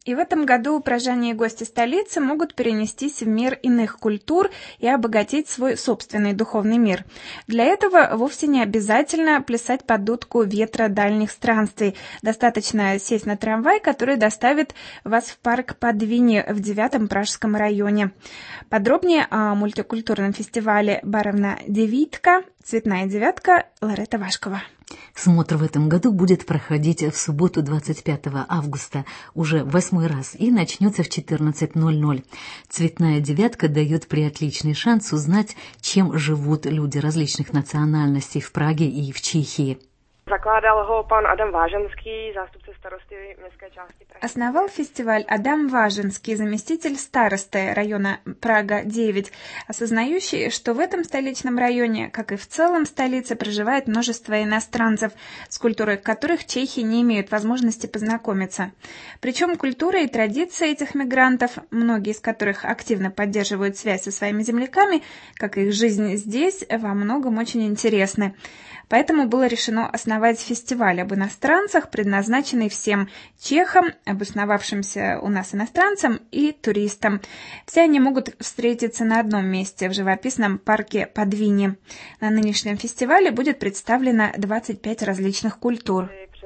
И в этом году прожане и гости столицы могут перенестись в мир иных культур и обогатить свой собственный духовный мир. Для этого вовсе не обязательно плясать под дудку ветра дальних странствий. Достаточно сесть на трамвай, который доставит вас в парк Подвини в 9-м Пражском районе. Подробнее о мультикультурном фестивале «Барвна девятка», «Цветная девятка», Ларета Вашкова. Смотр в этом году будет проходить в субботу 25 августа, уже 8-й раз, и начнется в 14:00. «Цветная девятка» дает приотличный шанс узнать, чем живут люди различных национальностей в Праге и в Чехии. Zakládal ho pan Adam Váženský, zástupce starosty městské části Prahy. Основал фестиваль Адам Важенский, заместитель старосты района Прага-9, осознающий, что в этом столичном районе, как и в целом столице, проживает множество иностранцев, с культурой которых чехи не имеют возможности познакомиться. Причем культура и традиции этих мигрантов, многие из которых активно поддерживают связь со своими земляками, как и их жизнь здесь, во многом очень интересны. Поэтому было решено основать фестиваль об иностранцах, предназначенный всем чехам, обосновавшимся у нас иностранцам и туристам. Все они могут встретиться на одном месте в живописном парке Подвини. На нынешнем фестивале будет представлено 25 различных культур.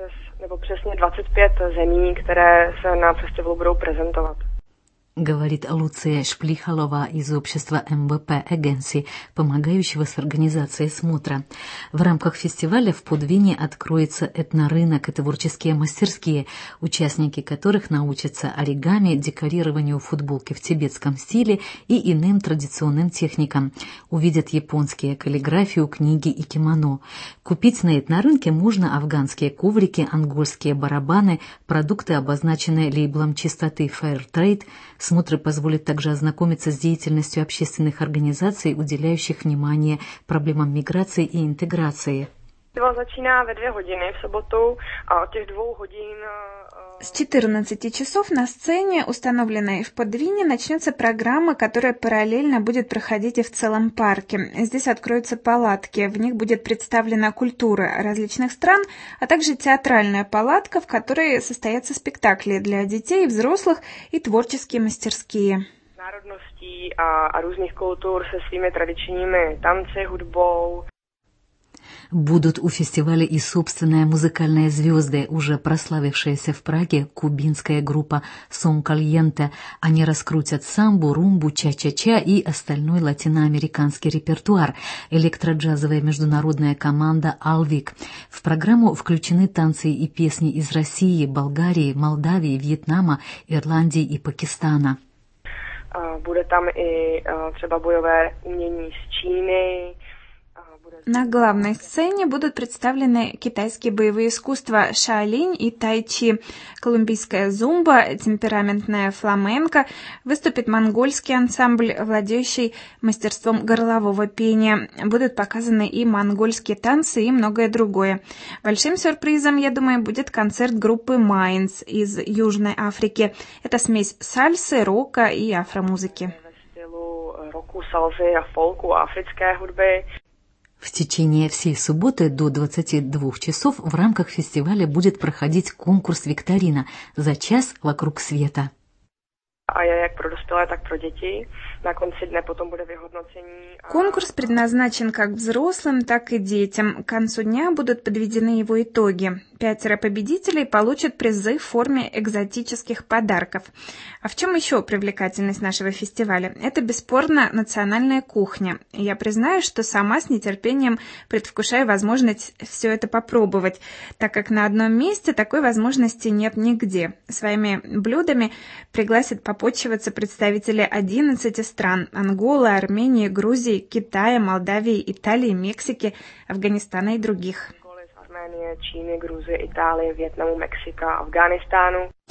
Přesně 25 zemí, které se na festivalu budou prezentovat. Говорит Луция Шплихалова из общества МВП Эгенси, помогающего с организацией смотра. В рамках фестиваля в Подвине откроется этнорынок и творческие мастерские, участники которых научатся оригами, декорированию футболки в тибетском стиле и иным традиционным техникам. Увидят японские каллиграфию, книги и кимоно. Купить на этнорынке можно афганские коврики, ангольские барабаны, продукты, обозначенные лейблом чистоты Fair Trade. Смотр позволит также ознакомиться с деятельностью общественных организаций, уделяющих внимание проблемам миграции и интеграции. Začíná ve 2 hodiny v sobotu a od těch 2 hodin... С 14 часов на сцене, установленной в Подвине, начнется программа, которая параллельно будет проходить и в целом парке. Здесь откроются палатки, в них будет представлена культура различных стран, а также театральная палатка, в которой состоятся спектакли для детей и взрослых и творческие мастерские. Národností a různých kultur se svými tradičními tanci, hudbou. Будут у фестиваля и собственные музыкальные звезды, уже прославившаяся в Праге кубинская группа «Сон Кальенте». Они раскрутят самбу, румбу, ча-ча-ча и остальной латиноамериканский репертуар. Электроджазовая международная команда «Алвик». В программу включены танцы и песни из России, Болгарии, Молдавии, Вьетнама, Ирландии и Пакистана. Bude tam i třeba bojové umění z Číny. На главной сцене будут представлены китайские боевые искусства шаолинь и тайчи, колумбийская зумба, темпераментная фламенко, выступит монгольский ансамбль, владеющий мастерством горлового пения. Будут показаны и монгольские танцы, и многое другое. Большим сюрпризом, я думаю, будет концерт группы Майнс из Южной Африки. Это смесь сальсы, рока и афромузыки. Року, салзы, фолку, африкской худбы. В течение всей субботы до 22 часов в рамках фестиваля будет проходить конкурс-викторина «За час вокруг света». Конкурс предназначен как взрослым, так и детям. К концу дня будут подведены его итоги. 5 победителей получат призы в форме экзотических подарков. А в чем еще привлекательность нашего фестиваля? Это бесспорно национальная кухня. Я признаю, что сама с нетерпением предвкушаю возможность все это попробовать, так как на одном месте такой возможности нет нигде. Своими блюдами пригласят попотчеваться представители 11 стран: Анголы, Армении, Грузии, Китая, Молдавии, Италии, Мексики, Афганистана и других. Arménie, Číny, Gruzie, Itálie, Vietnamu, Mexika, Afghánistánu.